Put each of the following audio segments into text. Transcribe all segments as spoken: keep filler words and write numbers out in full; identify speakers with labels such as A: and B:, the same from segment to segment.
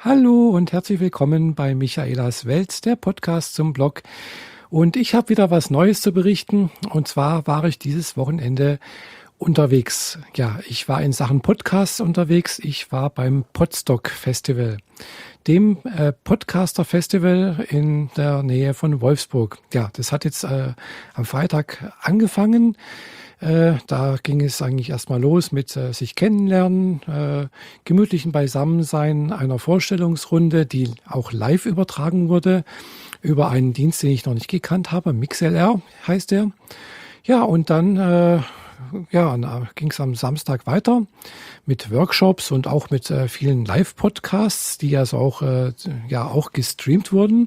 A: Hallo und herzlich willkommen bei Michaelas Welt, der Podcast zum Blog. Und ich habe wieder was Neues zu berichten. Und zwar war ich dieses Wochenende unterwegs. Ja, ich war in Sachen Podcasts unterwegs. Ich war beim Podstock Festival, dem äh, Podcaster Festival in der Nähe von Wolfsburg. Ja, das hat jetzt äh, am Freitag angefangen. Äh, da ging es eigentlich erstmal los mit äh, sich kennenlernen, äh, gemütlichen Beisammensein, einer Vorstellungsrunde, die auch live übertragen wurde über einen Dienst, den ich noch nicht gekannt habe. MixLR heißt der. Ja, und dann äh, ja, ging es am Samstag weiter mit Workshops und auch mit äh, vielen Live-Podcasts, die also auch, äh, ja, auch gestreamt wurden.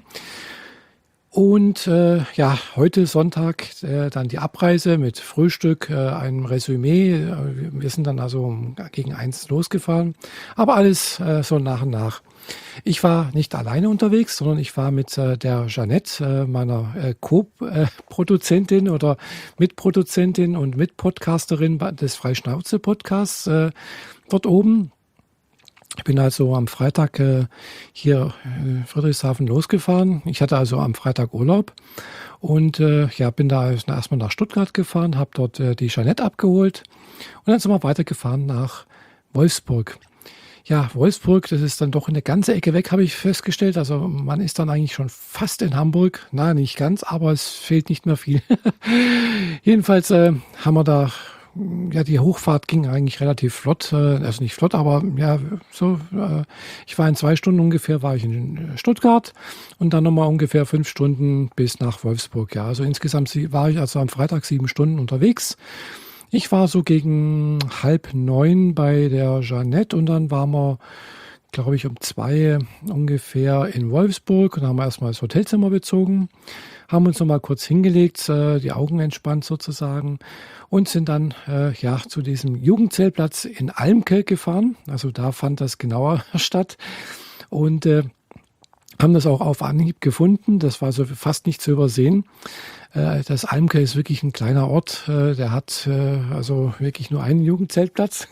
A: Und äh, ja, heute Sonntag äh, dann die Abreise mit Frühstück, äh, einem Resümee. Wir sind dann also gegen eins losgefahren, aber alles äh, so nach und nach. Ich war nicht alleine unterwegs, sondern ich war mit äh, der Jeanette, äh, meiner äh, Co-Produzentin oder Mitproduzentin und Mitpodcasterin des Freischnauze-Podcasts äh, dort oben. Ich bin also am Freitag äh, hier in Friedrichshafen losgefahren. Ich hatte also am Freitag Urlaub und äh, ja, bin da erstmal nach Stuttgart gefahren, habe dort äh, die Jeanette abgeholt und dann sind wir weitergefahren nach Wolfsburg. Ja, Wolfsburg, das ist dann doch eine ganze Ecke weg, habe ich festgestellt. Also man ist dann eigentlich schon fast in Hamburg. Na, nicht ganz, aber es fehlt nicht mehr viel. Jedenfalls äh, haben wir da, ja, die Hochfahrt ging eigentlich relativ flott. Äh, also nicht flott, aber ja, so. Äh, ich war in zwei Stunden ungefähr, war ich in Stuttgart und dann nochmal ungefähr fünf Stunden bis nach Wolfsburg. Ja, also insgesamt war ich also am Freitag sieben Stunden unterwegs. Ich war so gegen halb neun bei der Jeanette und dann waren wir, glaube ich, um zwei ungefähr in Wolfsburg und haben erstmal das Hotelzimmer bezogen, haben uns noch mal kurz hingelegt, äh, die Augen entspannt sozusagen und sind dann äh, ja zu diesem Jugendzeltplatz in Almke gefahren. Also da fand das genauer statt und äh, haben das auch auf Anhieb gefunden. Das war so fast nicht zu übersehen. Das Almke ist wirklich ein kleiner Ort. Der hat also wirklich nur einen Jugendzeltplatz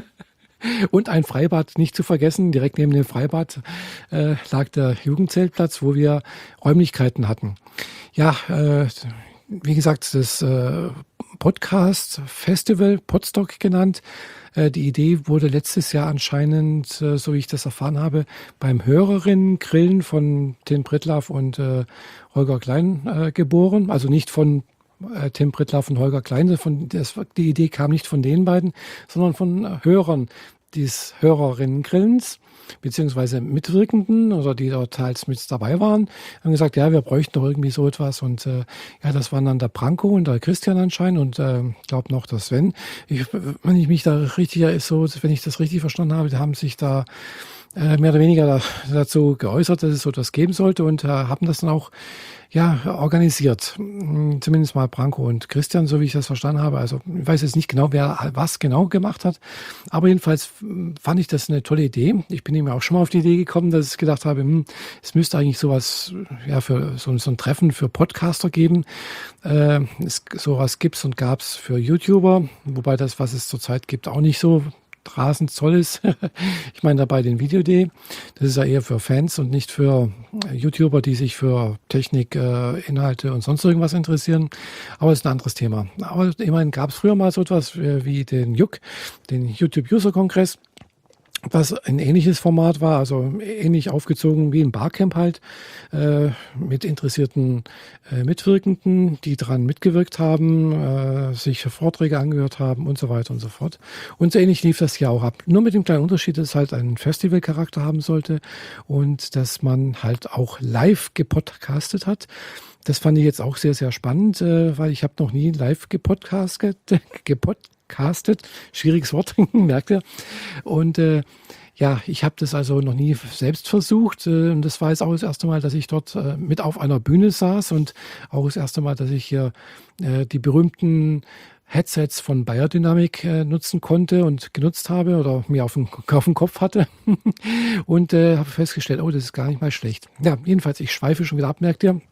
A: und ein Freibad, nicht zu vergessen. Direkt neben dem Freibad lag der Jugendzeltplatz, wo wir Räumlichkeiten hatten. Ja, wie gesagt, das Podcast Festival, Podstock genannt. Die Idee wurde letztes Jahr anscheinend, so wie ich das erfahren habe, beim Hörerinnen-Grillen von Tim Pritlove und äh, Holger Klein äh, geboren. Also nicht von äh, Tim Pritlove und Holger Klein. Von, das, die Idee kam nicht von den beiden, sondern von Hörern des Hörerinnen-Grillens, beziehungsweise Mitwirkenden oder die dort teils mit dabei waren, haben gesagt, ja, wir bräuchten doch irgendwie so etwas. Und äh, ja, das waren dann der Branko und der Christian anscheinend und äh, glaube noch der Sven. Ich, wenn ich mich da richtig so, wenn ich das richtig verstanden habe, die haben sich da äh, mehr oder weniger da, dazu geäußert, dass es so etwas geben sollte und äh, haben das dann auch ja, organisiert. Zumindest mal Branko und Christian, so wie ich das verstanden habe. Also ich weiß jetzt nicht genau, wer was genau gemacht hat. Aber jedenfalls fand ich das eine tolle Idee. Ich bin eben auch schon mal auf die Idee gekommen, dass ich gedacht habe, hm, es müsste eigentlich sowas, ja, für so, so ein Treffen für Podcaster geben. Äh, es, sowas gibt's und gab's für YouTuber, wobei das, was es zurzeit gibt, auch nicht so rasend toll ist. Ich meine dabei den Video.de. Das ist ja eher für Fans und nicht für YouTuber, die sich für Technik, äh, Inhalte und sonst irgendwas interessieren. Aber das ist ein anderes Thema. Aber immerhin gab es früher mal so etwas wie den J U C, den YouTube User Kongress, was ein ähnliches Format war, also ähnlich aufgezogen wie ein Barcamp halt, äh, mit interessierten äh, Mitwirkenden, die dran mitgewirkt haben, äh, sich Vorträge angehört haben und so weiter und so fort. Und so ähnlich lief das hier auch ab. Nur mit dem kleinen Unterschied, dass es halt einen Festivalcharakter haben sollte und dass man halt auch live gepodcastet hat. Das fand ich jetzt auch sehr, sehr spannend, äh, weil ich habe noch nie live gepodcastet, gepodcastet. Castet, schwieriges Wort, merkt ihr. Und äh, ja, ich habe das also noch nie selbst versucht. Äh, und das war jetzt auch das erste Mal, dass ich dort äh, mit auf einer Bühne saß und auch das erste Mal, dass ich hier äh, die berühmten Headsets von Beyerdynamic äh, nutzen konnte und genutzt habe oder mir auf den, auf den Kopf hatte und äh, habe festgestellt, oh, das ist gar nicht mal schlecht. Ja, jedenfalls, ich schweife schon wieder ab, merkt ihr.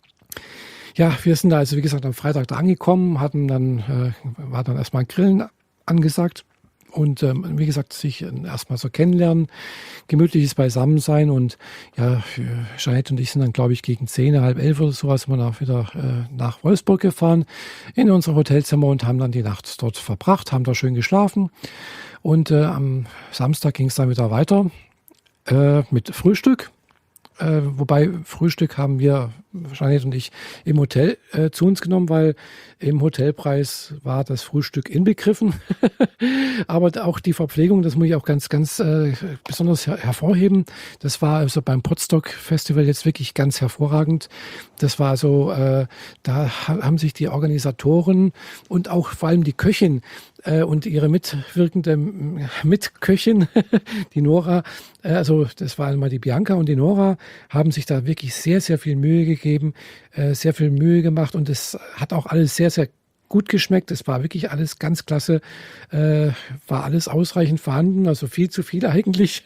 A: Ja, wir sind da also, wie gesagt, am Freitag da angekommen, hatten dann, äh, war dann erstmal Grillen angesagt. Und ähm, wie gesagt, sich äh, erstmal so kennenlernen, gemütliches Beisammensein. Und ja, Jeanette und ich sind dann, glaube ich, gegen zehn, halb elf oder sowas sind wir dann wieder äh, nach Wolfsburg gefahren in unser Hotelzimmer und haben dann die Nacht dort verbracht, haben da schön geschlafen. Und äh, am Samstag ging es dann wieder weiter äh, mit Frühstück. Äh, wobei Frühstück haben wir, Jeanette und ich, im Hotel äh, zu uns genommen, weil im Hotelpreis war das Frühstück inbegriffen. Aber auch die Verpflegung, das muss ich auch ganz, ganz äh, besonders her hervorheben. Das war also beim Potsdok Festival jetzt wirklich ganz hervorragend. Das war also, äh, da haben sich die Organisatoren und auch vor allem die Köchin äh, und ihre mitwirkende Mitköchin, die Nora, äh, also das war einmal die Bianca und die Nora, haben sich da wirklich sehr, sehr viel Mühe gegeben, äh, sehr viel Mühe gemacht und es hat auch alles sehr, sehr gut geschmeckt. Es war wirklich alles ganz klasse, äh, war alles ausreichend vorhanden, also viel zu viel eigentlich.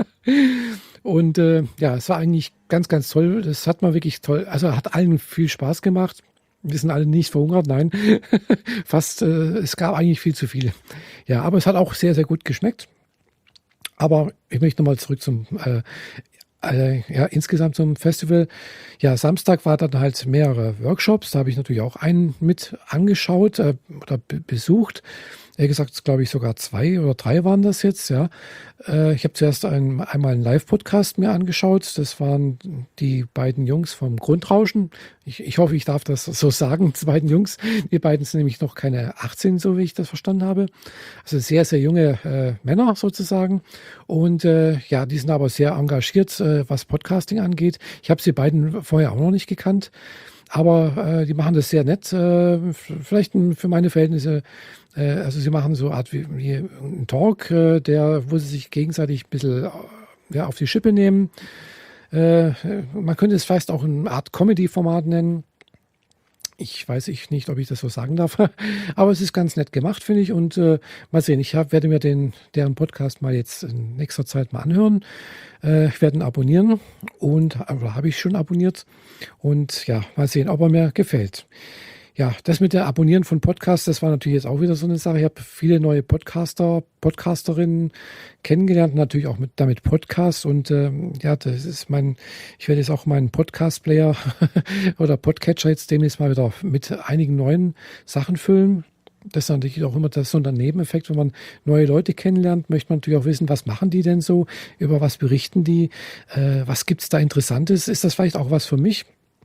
A: Und äh, ja, es war eigentlich ganz, ganz toll. Das hat man wirklich toll, also hat allen viel Spaß gemacht. Wir sind alle nicht verhungert, nein. Fast, äh, es gab eigentlich viel zu viel. Ja, aber es hat auch sehr, sehr gut geschmeckt. Aber ich möchte nochmal zurück zum äh, äh, ja, insgesamt zum Festival. Ja, Samstag war dann halt mehrere Workshops. Da habe ich natürlich auch einen mit angeschaut äh, oder besucht. Eher gesagt, glaube ich, sogar zwei oder drei waren das jetzt, ja. Äh, ich habe zuerst ein, einmal einen Live-Podcast mir angeschaut. Das waren die beiden Jungs vom Grundrauschen. Ich, ich hoffe, ich darf das so sagen, die beiden Jungs. Die beiden sind nämlich noch keine achtzehn, so wie ich das verstanden habe. Also sehr, sehr junge äh, Männer sozusagen. Und äh, ja, die sind aber sehr engagiert, äh, was Podcasting angeht. Ich habe sie beiden vorher auch noch nicht gekannt. Aber äh, die machen das sehr nett. Äh, vielleicht für meine Verhältnisse. Äh, also sie machen so eine Art wie, wie einen Talk, äh, der, wo sie sich gegenseitig ein bisschen äh, ja, auf die Schippe nehmen. Äh, man könnte es vielleicht auch eine Art Comedy-Format nennen. Ich weiß ich nicht, ob ich das so sagen darf, aber es ist ganz nett gemacht, finde ich. Und äh, mal sehen, ich hab, werde mir den, deren Podcast mal jetzt in nächster Zeit mal anhören. Äh, ich werde ihn abonnieren und oder habe ich schon abonniert. Und ja, mal sehen, ob er mir gefällt. Ja, das mit der Abonnieren von Podcasts, das war natürlich jetzt auch wieder so eine Sache. Ich habe viele neue Podcaster, Podcasterinnen kennengelernt, natürlich auch mit damit Podcasts. Und ähm, ja, das ist mein, ich werde jetzt auch meinen Podcast-Player oder Podcatcher jetzt demnächst mal wieder mit einigen neuen Sachen füllen. Das ist natürlich auch immer das so ein Nebeneffekt, wenn man neue Leute kennenlernt, möchte man natürlich auch wissen, was machen die denn so, über was berichten die, äh, was gibt's da Interessantes, ist das vielleicht auch was für mich?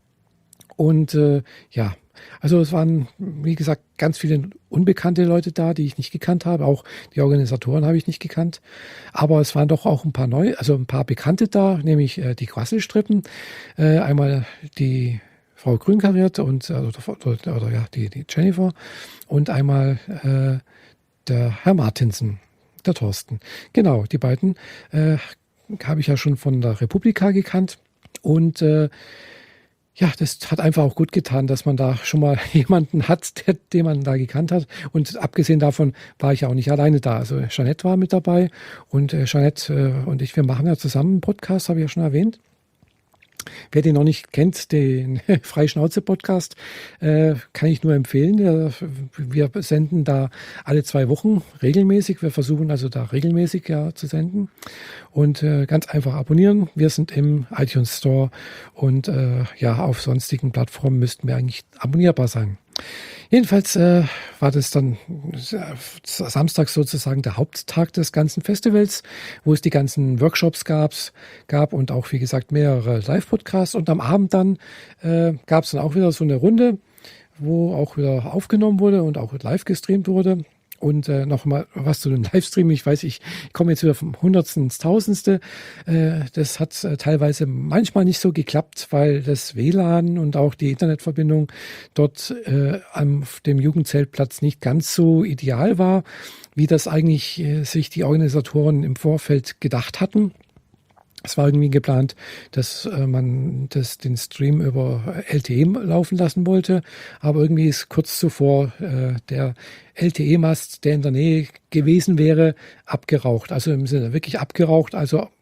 A: Und äh, ja, also es waren, wie gesagt, ganz viele unbekannte Leute da, die ich nicht gekannt habe. Auch die Organisatoren habe ich nicht gekannt. Aber es waren doch auch ein paar neue, also ein paar Bekannte da, nämlich äh, die Quasselstrippen. Äh, einmal die Frau Grünkariert und äh, oder, oder, oder ja, die, die Jennifer und einmal äh, der Herr Martinsen, der Thorsten. Genau, die beiden äh, habe ich ja schon von der Republika gekannt. Und äh, ja, das hat einfach auch gut getan, dass man da schon mal jemanden hat, der, den man da gekannt hat. Und abgesehen davon war ich ja auch nicht alleine da. Also Jeanette war mit dabei und äh, Jeanette äh, und ich, wir machen ja zusammen einen Podcast, habe ich ja schon erwähnt. Wer den noch nicht kennt, den Freischnauze-Podcast, äh, kann ich nur empfehlen. Der, wir senden da alle zwei Wochen regelmäßig. Wir versuchen also da regelmäßig ja zu senden. Und äh, ganz einfach abonnieren. Wir sind im iTunes Store und äh, ja, auf sonstigen Plattformen müssten wir eigentlich abonnierbar sein. Jedenfalls äh, war das dann Samstag sozusagen der Haupttag des ganzen Festivals, wo es die ganzen Workshops gab, gab und auch, wie gesagt, mehrere Live-Podcasts. Und am Abend dann äh, gab es dann auch wieder so eine Runde, wo auch wieder aufgenommen wurde und auch live gestreamt wurde. Und äh, nochmal was zu den Livestream. Ich weiß, ich komme jetzt wieder vom Hundertsten ins Tausendste. Äh, das hat äh, teilweise manchmal nicht so geklappt, weil das W L A N und auch die Internetverbindung dort äh, am dem Jugendzeltplatz nicht ganz so ideal war, wie das eigentlich äh, sich die Organisatoren im Vorfeld gedacht hatten. Es war irgendwie geplant, dass äh, man das, den Stream über L T E laufen lassen wollte, aber irgendwie ist kurz zuvor äh, der L T E-Mast, der in der Nähe gewesen wäre, abgeraucht. Also im Sinne wirklich abgeraucht, also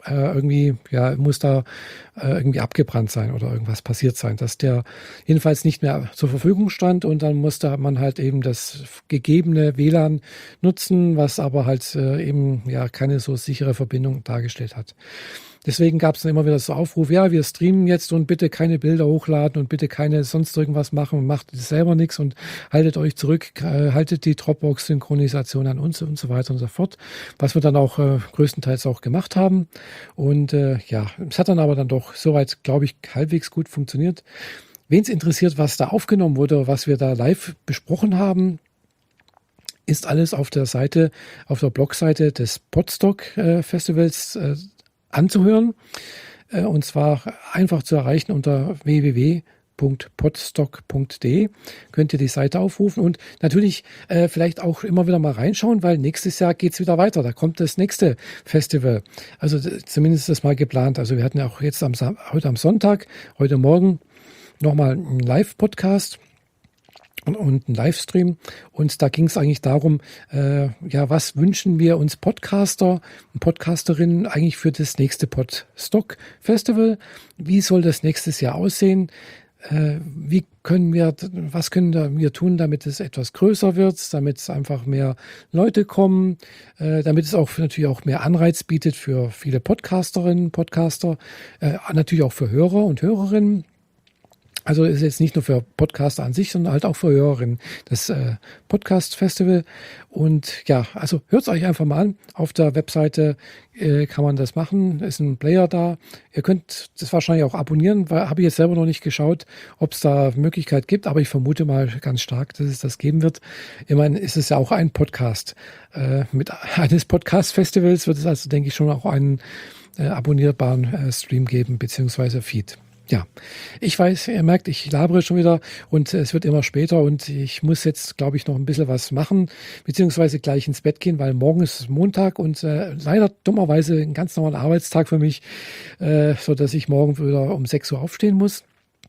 A: äh, irgendwie, ja, muss da äh, irgendwie abgebrannt sein oder irgendwas passiert sein, dass der jedenfalls nicht mehr zur Verfügung stand und dann musste man halt eben das gegebene W L A N nutzen, was aber halt äh, eben ja keine so sichere Verbindung dargestellt hat. Deswegen gab es dann immer wieder so Aufruf, ja, wir streamen jetzt und bitte keine Bilder hochladen und bitte keine sonst irgendwas machen, macht selber nichts und haltet euch zurück, äh, haltet die Dropbox-Synchronisation an uns und so weiter und so fort, was wir dann auch äh, größtenteils auch gemacht haben. Und äh, ja, es hat dann aber dann doch soweit, glaube ich, halbwegs gut funktioniert. Wen es interessiert, was da aufgenommen wurde, was wir da live besprochen haben, ist alles auf der Seite, auf der Blogseite des Podstock äh, Festivals äh, anzuhören, äh, und zwar einfach zu erreichen unter w w w punkt podstock punkt d e. Könnt ihr die Seite aufrufen und natürlich äh, vielleicht auch immer wieder mal reinschauen, weil nächstes Jahr geht's wieder weiter. Da kommt das nächste Festival. Also zumindest ist das mal geplant. Also wir hatten ja auch jetzt am, heute am Sonntag, heute Morgen nochmal einen Live-Podcast und, und einen Livestream. Und da ging es eigentlich darum, äh, ja, was wünschen wir uns Podcaster und Podcasterinnen eigentlich für das nächste Podstock Festival? Wie soll das nächstes Jahr aussehen? Äh, wie können wir, was können wir tun, damit es etwas größer wird, damit es einfach mehr Leute kommen, äh, damit es auch natürlich auch mehr Anreiz bietet für viele Podcasterinnen, Podcaster, äh, natürlich auch für Hörer und Hörerinnen. Also ist jetzt nicht nur für Podcaster an sich, sondern halt auch für Hörerinnen das äh, Podcast-Festival. Und ja, also hört es euch einfach mal an. Auf der Webseite äh, kann man das machen. Ist ein Player da. Ihr könnt das wahrscheinlich auch abonnieren, weil habe ich jetzt selber noch nicht geschaut, ob es da Möglichkeit gibt. Aber ich vermute mal ganz stark, dass es das geben wird. Ich meine, ist es ja auch ein Podcast. Äh, mit eines Podcast-Festivals wird es also, denke ich, schon auch einen äh, abonnierbaren äh, Stream geben, beziehungsweise Feed. Ja, ich weiß, ihr merkt, ich labere schon wieder und es wird immer später und ich muss jetzt, glaube ich, noch ein bisschen was machen, beziehungsweise gleich ins Bett gehen, weil morgen ist Montag und äh, leider dummerweise ein ganz normaler Arbeitstag für mich, äh, so dass ich morgen wieder um sechs Uhr aufstehen muss.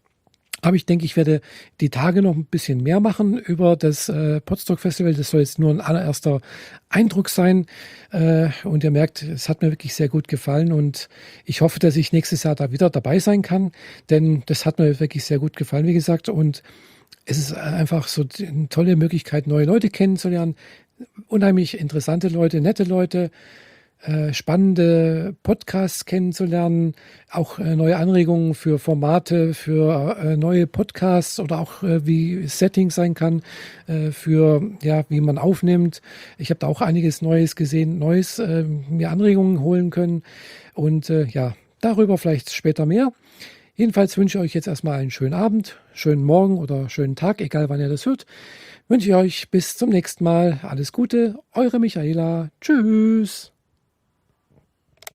A: Aber ich denke, ich werde die Tage noch ein bisschen mehr machen über das äh, Podstock Festival. Das soll jetzt nur ein allererster Eindruck sein. Äh, und ihr merkt, es hat mir wirklich sehr gut gefallen. Und ich hoffe, dass ich nächstes Jahr da wieder dabei sein kann. Denn das hat mir wirklich sehr gut gefallen, wie gesagt. Und es ist einfach so eine tolle Möglichkeit, neue Leute kennenzulernen. Unheimlich interessante Leute, nette Leute. Äh, spannende Podcasts kennenzulernen, auch äh, neue Anregungen für Formate, für äh, neue Podcasts oder auch äh, wie Settings sein kann, äh, für ja, wie man aufnimmt. Ich habe da auch einiges Neues gesehen, Neues, äh, mir Anregungen holen können und äh, ja, darüber vielleicht später mehr. Jedenfalls wünsche ich euch jetzt erstmal einen schönen Abend, schönen Morgen oder schönen Tag, egal wann ihr das hört. Wünsche ich euch bis zum nächsten Mal. Alles Gute, eure Michaela. Tschüss.